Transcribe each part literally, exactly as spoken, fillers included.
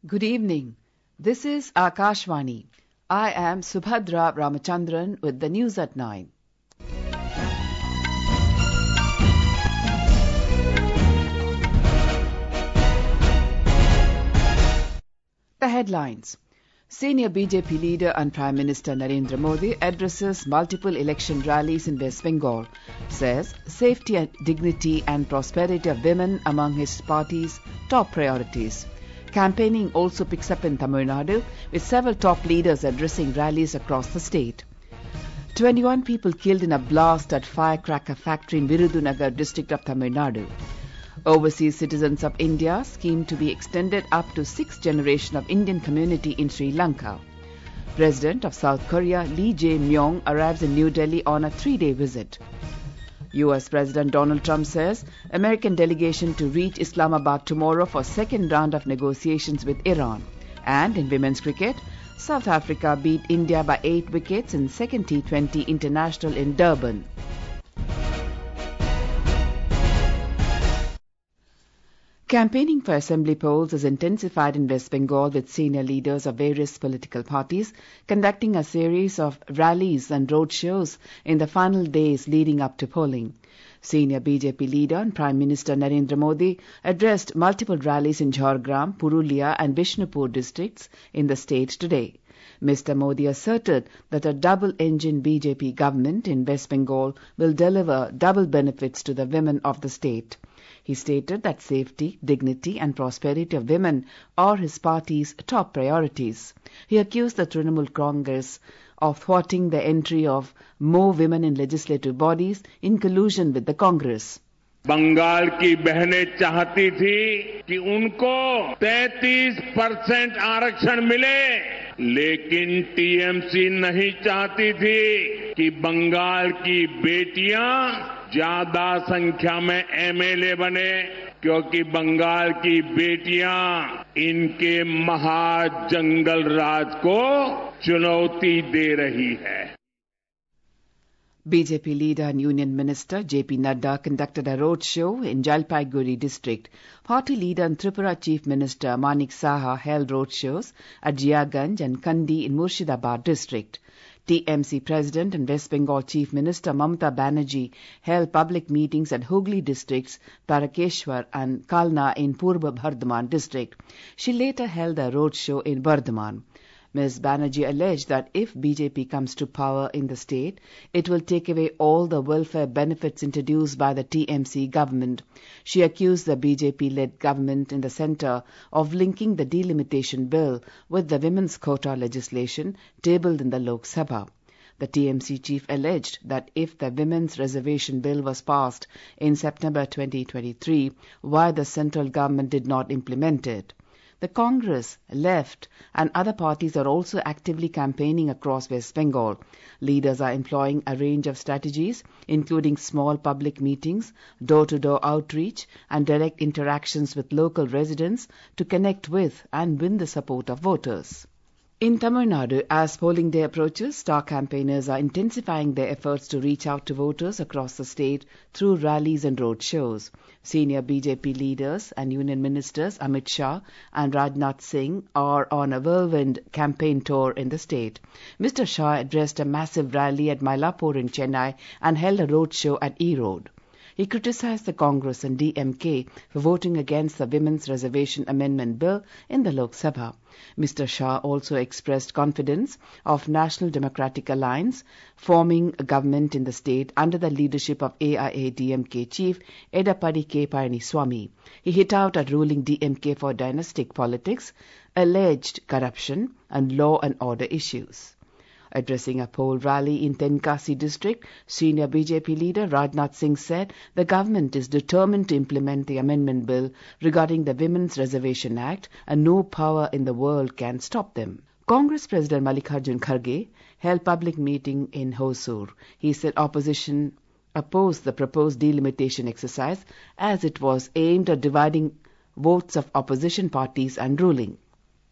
Good evening. This is Akashvani. I am Subhadra Ramachandran with the news at nine. The headlines. Senior B J P leader and Prime Minister Narendra Modi addresses multiple election rallies in West Bengal, says safety and dignity and prosperity of women among his party's top priorities. Campaigning also picks up in Tamil Nadu, with several top leaders addressing rallies across the state. twenty-one people killed in a blast at firecracker factory in Virudunagar district of Tamil Nadu. Overseas citizens of India scheme to be extended up to sixth generation of Indian community in Sri Lanka. President of South Korea Lee Jae-myung arrives in New Delhi on a three-day visit. U S President Donald Trump says American delegation to reach Islamabad tomorrow for second round of negotiations with Iran. And in women's cricket, South Africa beat India by eight wickets in second T twenty International in Durban. Campaigning for assembly polls is intensified in West Bengal, with senior leaders of various political parties conducting a series of rallies and roadshows in the final days leading up to polling. Senior B J P leader and Prime Minister Narendra Modi addressed multiple rallies in Jhargram, Purulia and Bishnupur districts in the state today. Mister Modi asserted that a double-engine B J P government in West Bengal will deliver double benefits to the women of the state. He stated that safety, dignity and prosperity of women are his party's top priorities. He accused the Trinamool Congress of thwarting the entry of more women in legislative bodies in collusion with the Congress. Bengal की बहनें चाहती थी कि उनको तैंतीस percent आरक्षण मिले, लेकिन टीएमसी नहीं चाहती थी कि बंगाल की बेटियां ज्यादा संख्या में एमएलए बने, क्योंकि बंगाल की बेटियां इनके महाजंगल राज को चुनौती दे रही है. B J P leader and Union Minister J P Nadda conducted a roadshow in Jalpaiguri district. Party leader and Tripura Chief Minister Manik Saha held roadshows at Jiaganj and Kandi in Murshidabad district. T M C President and West Bengal Chief Minister Mamata Banerjee held public meetings at Hooghly districts, Tarakeshwar and Kalna in Purba Bardhaman district. She later held a roadshow in Bardhaman. Miz Banerjee alleged that if B J P comes to power in the state, it will take away all the welfare benefits introduced by the T M C government. She accused the B J P-led government in the centre of linking the delimitation bill with the women's quota legislation tabled in the Lok Sabha. The T M C chief alleged that if the women's reservation bill was passed in September twenty twenty-three, why the central government did not implement it. The Congress, Left and other parties are also actively campaigning across West Bengal. Leaders are employing a range of strategies, including small public meetings, door-to-door outreach and direct interactions with local residents to connect with and win the support of voters. In Tamil Nadu, as polling day approaches, star campaigners are intensifying their efforts to reach out to voters across the state through rallies and road shows. Senior B J P leaders and union ministers Amit Shah and Rajnath Singh are on a whirlwind campaign tour in the state. Mister Shah addressed a massive rally at Mylapore in Chennai and held a road show at Erode. He criticized the Congress and D M K for voting against the Women's Reservation Amendment Bill in the Lok Sabha. Mister Shah also expressed confidence of National Democratic Alliance forming a government in the state under the leadership of A I A D M K chief Edappadi K. Palaniswamy. He hit out at ruling D M K for dynastic politics, alleged corruption and law and order issues. Addressing a poll rally in Tenkasi district, senior B J P leader Rajnath Singh said the government is determined to implement the amendment bill regarding the Women's Reservation Act and no power in the world can stop them. Congress President Mallikarjun Kharge held public meeting in Hosur. He said opposition opposed the proposed delimitation exercise as it was aimed at dividing votes of opposition parties and ruling.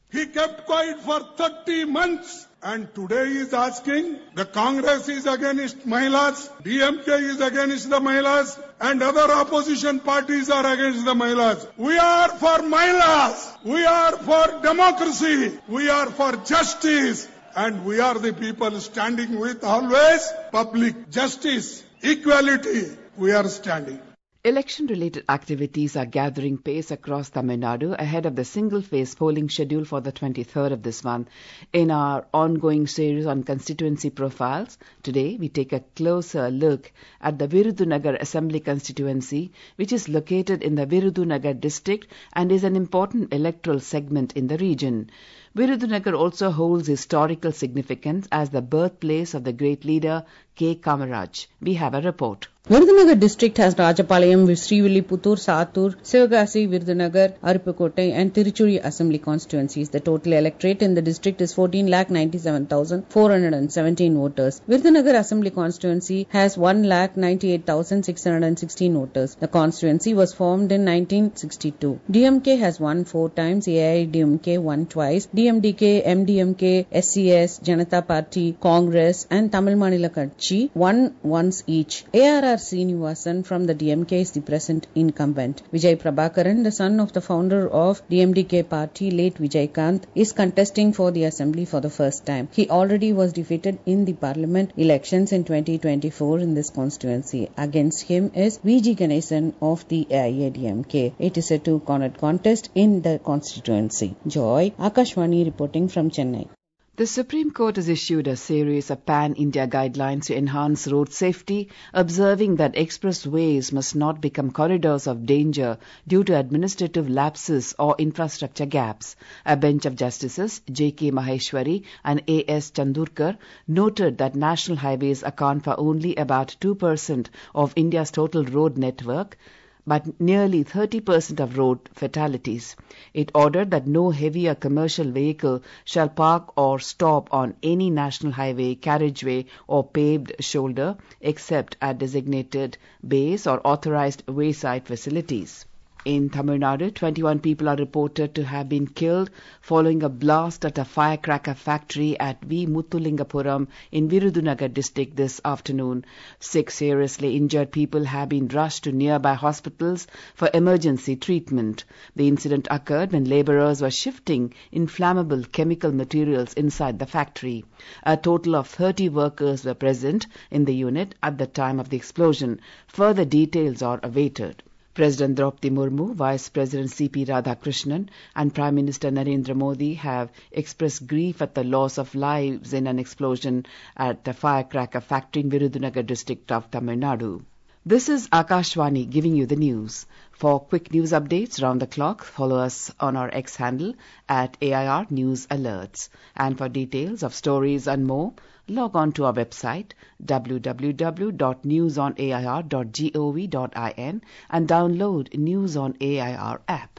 He kept quiet for thirty months. And today he is asking, the Congress is against Mahilas, D M K is against the Mahilas, and other opposition parties are against the Mahilas. We are for Mahilas. We are for democracy. We are for justice. And we are the people standing with always public justice, equality. We are standing. Election-related activities are gathering pace across Tamil Nadu ahead of the single-phase polling schedule for the twenty-third of this month. In our ongoing series on constituency profiles, today we take a closer look at the Virudhunagar Assembly constituency, which is located in the Virudhunagar district and is an important electoral segment in the region. Virudhunagar also holds historical significance as the birthplace of the great leader K. Kamaraj. We have a report. Virudhunagar district has Rajapalayam, Srivilliputhur, Sathur, Sivagasi, Virudhunagar, Aruppukkottai and Tiruchuri assembly constituencies. The total electorate in the district is fourteen lakh ninety-seven thousand four hundred seventeen voters. Virudhunagar assembly constituency has one lakh ninety-eight thousand six hundred sixteen voters. The constituency was formed in nineteen sixty-two. D M K has won four times, A I A D M K won twice, D M D K, M D M K, S C S, Janata Party, Congress and Tamil Maanila Katchi won once each. A R R Srinivasan from the D M K is the present incumbent. Vijay Prabhakaran, the son of the founder of D M D K party, late Vijaykant, is contesting for the assembly for the first time. He already was defeated in the parliament elections in twenty twenty-four in this constituency. Against him is V G Ganesan of the A I A D M K. It is a two-cornered contest in the constituency. Joy, Akashwani reporting from Chennai. The Supreme Court has issued a series of pan-India guidelines to enhance road safety, observing that expressways must not become corridors of danger due to administrative lapses or infrastructure gaps. A bench of justices, J K Maheshwari and A S Chandurkar, noted that national highways account for only about two percent of India's total road network, but nearly thirty percent of road fatalities. It ordered that no heavier commercial vehicle shall park or stop on any national highway, carriageway or paved shoulder except at designated bays or authorized wayside facilities. In Tamil Nadu, twenty-one people are reported to have been killed following a blast at a firecracker factory at V. Muthulingapuram in Virudhunagar district this afternoon. Six seriously injured people have been rushed to nearby hospitals for emergency treatment. The incident occurred when laborers were shifting inflammable chemical materials inside the factory. A total of thirty workers were present in the unit at the time of the explosion. Further details are awaited. President Draupadi Murmu, Vice President C P Radhakrishnan and Prime Minister Narendra Modi have expressed grief at the loss of lives in an explosion at the firecracker factory in Virudhunagar district of Tamil Nadu. This is Akashwani giving you the news. For quick news updates round the clock, follow us on our X handle at A I R News Alerts. And for details of stories and more, log on to our website w w w dot news on a i r dot gov dot in and download News on A I R app.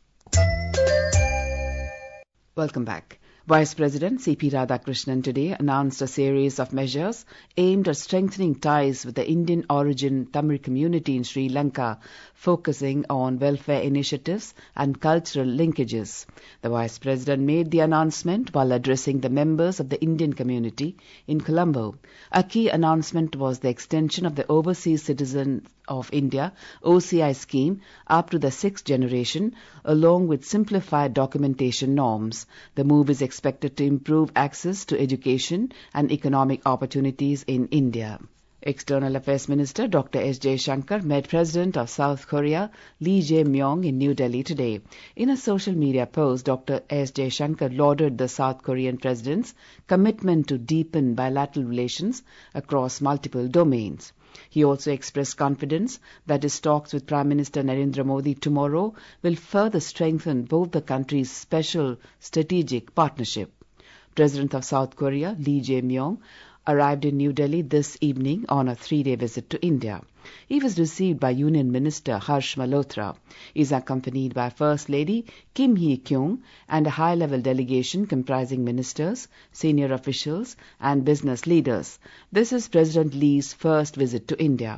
Welcome back. Vice President C P Radhakrishnan today announced a series of measures aimed at strengthening ties with the Indian origin Tamil community in Sri Lanka, focusing on welfare initiatives and cultural linkages. The Vice President made the announcement while addressing the members of the Indian community in Colombo. A key announcement was the extension of the Overseas Citizens of India O C I scheme up to the sixth generation, along with simplified documentation norms. The move is expected to improve access to education and economic opportunities in India. External Affairs Minister Doctor S. Jaishankar met President of South Korea Lee Jae-myung in New Delhi today. In a social media post, Doctor S. Jaishankar lauded the South Korean President's commitment to deepen bilateral relations across multiple domains. He also expressed confidence that his talks with Prime Minister Narendra Modi tomorrow will further strengthen both the countries' special strategic partnership. President of South Korea Lee Jae-myung arrived in New Delhi this evening on a three-day visit to India. He was received by Union Minister Harsh Malhotra. He is accompanied by First Lady Kim Hee-kyung and a high-level delegation comprising ministers, senior officials and business leaders. This is President Lee's first visit to India.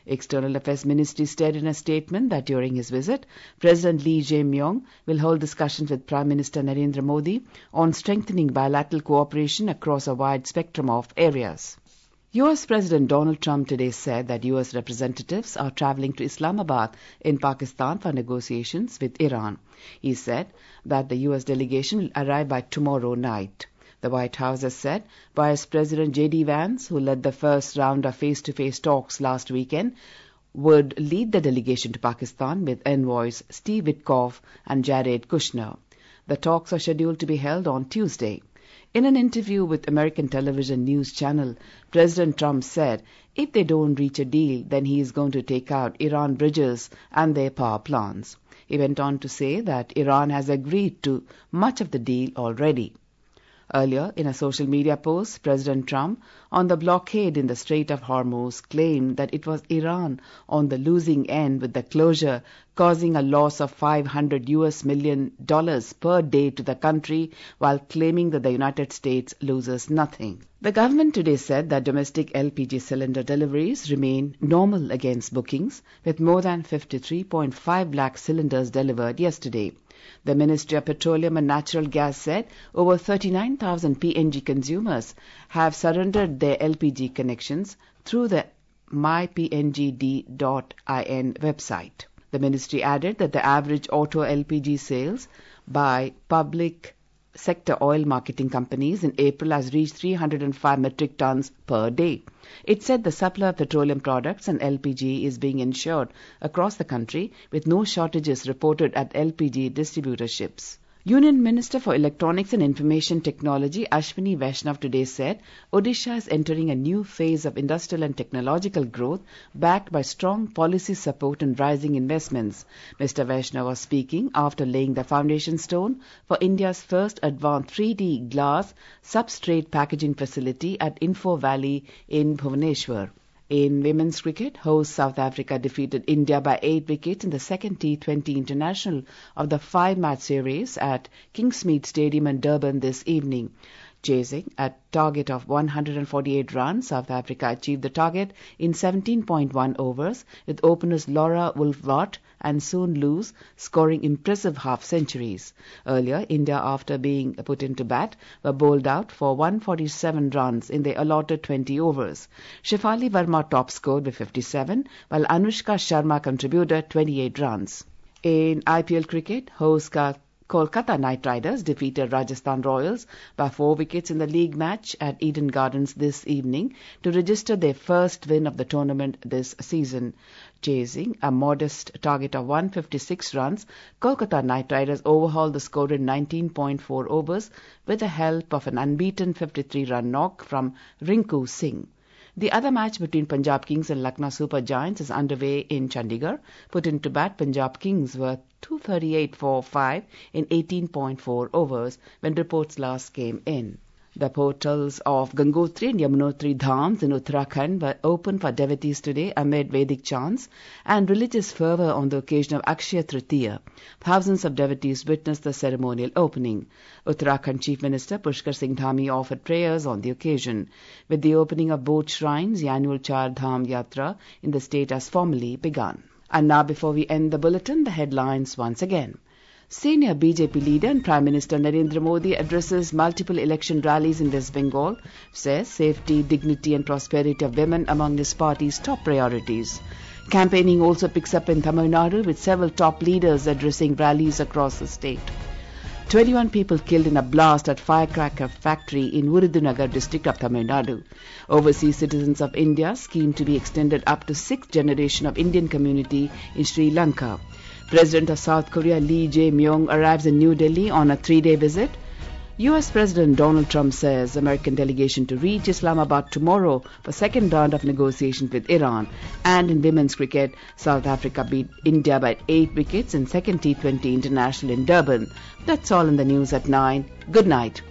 External Affairs Ministry said in a statement that during his visit, President Lee Jae-myung will hold discussions with Prime Minister Narendra Modi on strengthening bilateral cooperation across a wide spectrum of areas. U S President Donald Trump today said that U S representatives are traveling to Islamabad in Pakistan for negotiations with Iran. He said that the U S delegation will arrive by tomorrow night. The White House has said Vice President J D Vance, who led the first round of face-to-face talks last weekend, would lead the delegation to Pakistan with envoys Steve Witkoff and Jared Kushner. The talks are scheduled to be held on Tuesday. In an interview with American television news channel, President Trump said if they don't reach a deal, then he is going to take out Iran bridges and their power plants. He went on to say that Iran has agreed to much of the deal already. Earlier, in a social media post, President Trump, on the blockade in the Strait of Hormuz, claimed that it was Iran on the losing end with the closure, causing a loss of five hundred U S million dollars per day to the country, while claiming that the United States loses nothing. The government today said that domestic L P G cylinder deliveries remain normal against bookings, with more than fifty-three point five lakh cylinders delivered yesterday. The Ministry of Petroleum and Natural Gas said over thirty-nine thousand P N G consumers have surrendered their L P G connections through the my p n g d dot in website. The ministry added that the average auto L P G sales by public sector oil marketing companies in April has reached three hundred five metric tons per day. It said the supply of petroleum products and L P G is being ensured across the country, with no shortages reported at L P G distributorships. Union Minister for Electronics and Information Technology Ashwini Vaishnav today said Odisha is entering a new phase of industrial and technological growth backed by strong policy support and rising investments. Mister Vaishnav was speaking after laying the foundation stone for India's first advanced three D glass substrate packaging facility at Info Valley in Bhubaneswar. In women's cricket, host South Africa defeated India by eight wickets in the second T twenty International of the five-match series at Kingsmead Stadium in Durban this evening. Chasing a target of one hundred forty-eight runs, South Africa achieved the target in seventeen point one overs, with openers Laura Wolfwart and Soon Luz scoring impressive half-centuries. Earlier, India, after being put into bat, were bowled out for one hundred forty-seven runs in their allotted twenty overs. Shefali Verma top-scored with fifty-seven, while Anushka Sharma contributed twenty-eight runs. In I P L cricket, host Kolkata Knight Riders defeated Rajasthan Royals by four wickets in the league match at Eden Gardens this evening to register their first win of the tournament this season. Chasing a modest target of one hundred fifty-six runs, Kolkata Knight Riders overhauled the score in nineteen point four overs with the help of an unbeaten fifty-three run knock from Rinku Singh. The other match between Punjab Kings and Lucknow Super Giants is underway in Chandigarh. Put into bat, Punjab Kings were two thirty-eight for five in eighteen point four overs when reports last came in. The portals of Gangotri and Yamunotri Dhams in Uttarakhand were open for devotees today amid Vedic chants and religious fervour on the occasion of Akshaya Tritiya. Thousands of devotees witnessed the ceremonial opening. Uttarakhand Chief Minister Pushkar Singh Dhami offered prayers on the occasion. With the opening of both shrines, the annual Char Dham Yatra in the state has formally begun. And now, before we end the bulletin, the headlines once again. Senior B J P leader and Prime Minister Narendra Modi addresses multiple election rallies in West Bengal, says safety, dignity and prosperity of women among his party's top priorities. Campaigning also picks up in Tamil Nadu, with several top leaders addressing rallies across the state. twenty-one people killed in a blast at firecracker factory in Virudunagar district of Tamil Nadu. Overseas citizens of India scheme to be extended up to sixth generation of Indian community in Sri Lanka. President of South Korea Lee Jae-myung arrives in New Delhi on a three-day visit. U S President Donald Trump says American delegation to reach Islamabad tomorrow for second round of negotiations with Iran. And in women's cricket, South Africa beat India by eight wickets in second T twenty International in Durban. That's all in the news at nine. Good night.